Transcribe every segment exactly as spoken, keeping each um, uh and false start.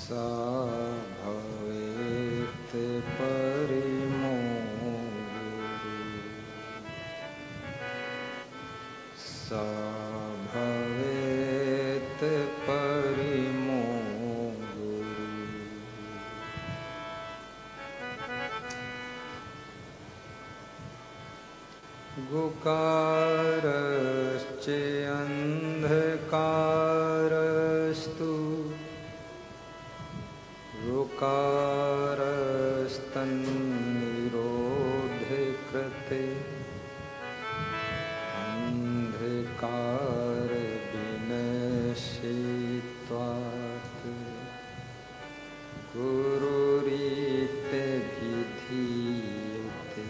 सा भवेत् परिमो गुरु सा भवेत् परिमो गुरु। गुकारश्चे अन्धकारस्तु ऋकारस्तन्निरोधे कृते अन्धकार विनश्यत्वात् गुरुरीते विधीयते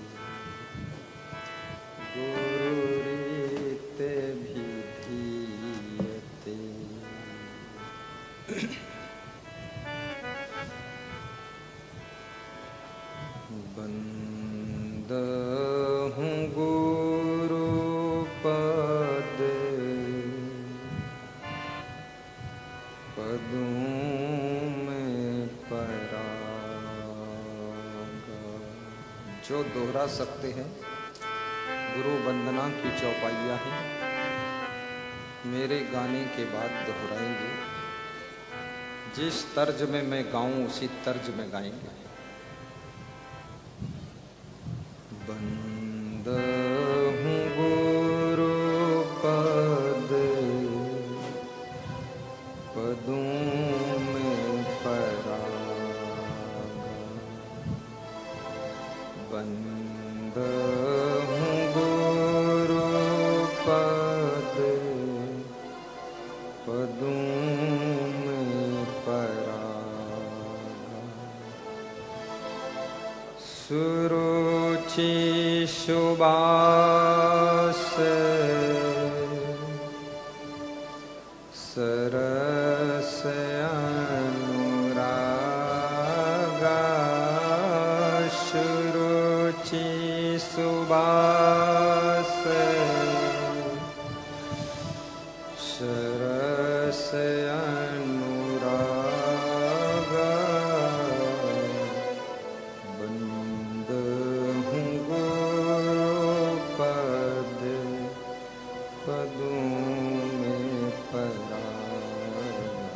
गुरुरीते विधीयते। बंदहूँ गुरु पद पदों में परागा। जो दोहरा सकते हैं गुरु वंदना की चौपाइयाँ हैं, मेरे गाने के बाद दोहराएंगे। जिस तर्ज में मैं गाऊं उसी तर्ज में गाएंगे। बंदहूँ गुरु पद पदों में परागा। बंदहूँ गुरु पद पदों में परागा। सुरुचि सुबास सरस अनुरागा। सुरुचि सुबास सरस अनुरागा। बंदहूँ गुरु पद पदों में परागा।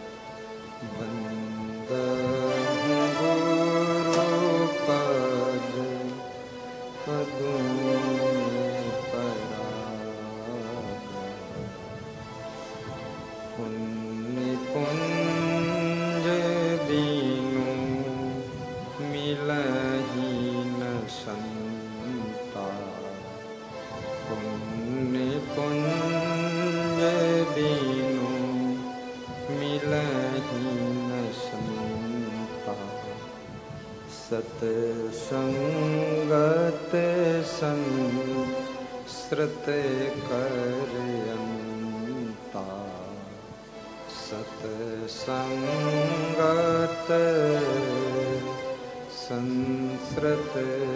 बंदहूँ गुरु पद पदों में परागा। पुण्य पुंज बीनु मिलहि न संता। पुण्य पुंज बीनु मिलहि न संता। सतसंगत संसृत करयंता। सतसंगत संसृत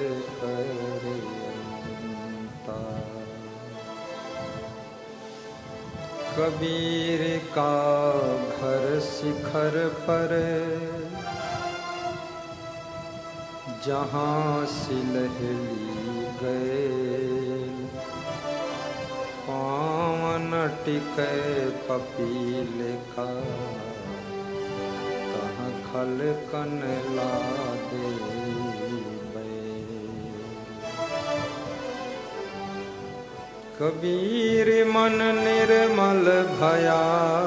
करयंता। कबीर का घर शिखर पर जहाँ सिलहली गए। पावन टिके पपीले का तहाँ खल कन लादे कबीर मन निर्मल भया।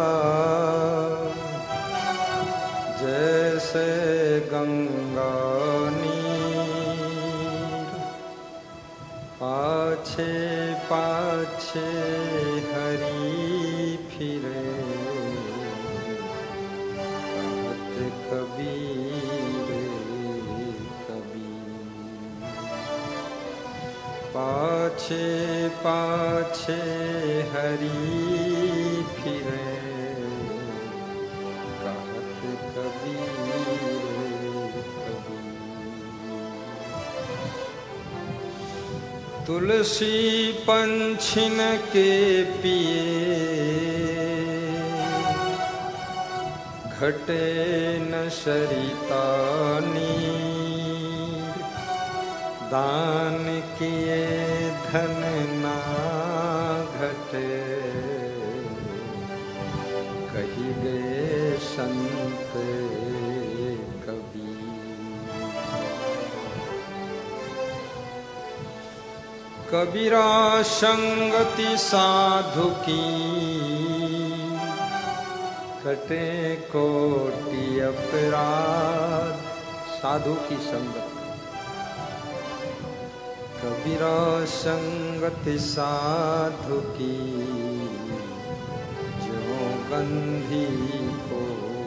जैसे गंगा नीर पाछे पाछे हरि फिरे। कहत कबीर कबीर पाछे पाछे हरि फिरे। कहत कबीर कबीर। तुलसी पंछिन के पिए घटे न सरिता नीर, दान किए धन ना घटे, कही गए संत कबीर। कबीरा संगति साधु की, कटे कोटि अपराध। साधु की संगत, कबीरा संगति साधु की, जो गंधी को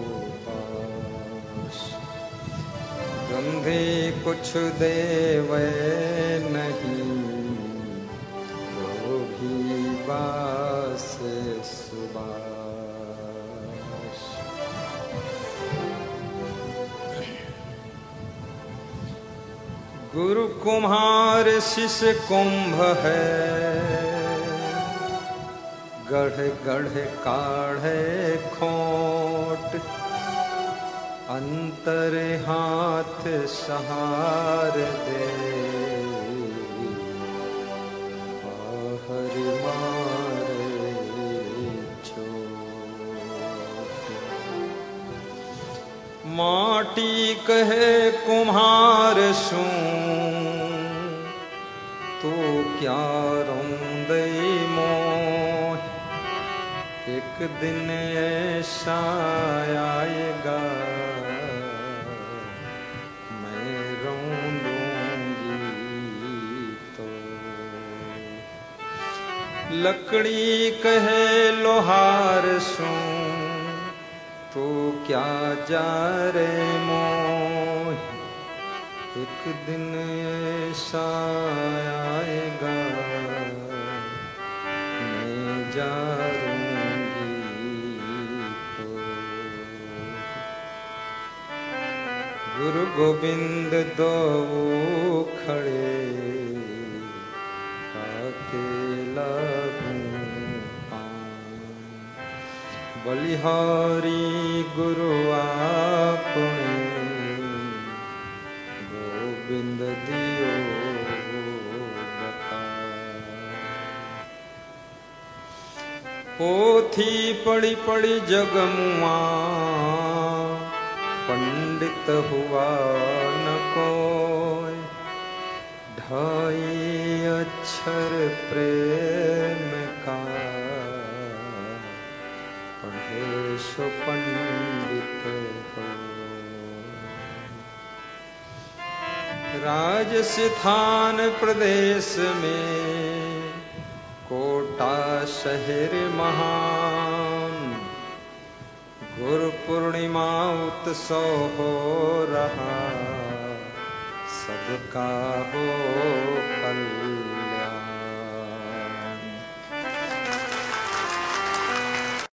पास। गंधे कुछ देवे नहीं, तो भी बास सुबास। गुरु कुम्हार शिष्य कुंभ है, गढ़ गढ़ काढ़े खोट। अंतर हाथ सहार दे, बाहर मारे चोट। माटी कहे कुम्हार सू, तो क्या रोंदे मोह। एक दिन ऐसा आएगा, मैं रोंदूंगी तो। लकड़ी कहे लोहार सू, तो क्या जा रे मोह। एक दिन ऐसा आएगा, मैं जाऊंगी तो। गुरु गोविंद दो खड़े, अकेला बलिहारी गुरु आपने, गोविंद दियो बता। पोथी पड़ी पड़ी जगमुआ, पंडित हुआ न कोई। ढाई अक्षर प्रेम का, पढ़े सो पंडित हो। राजस्थान प्रदेश में कोटा शहर महान, गुरु पूर्णिमा उत्सव हो रहा, सबका हो कल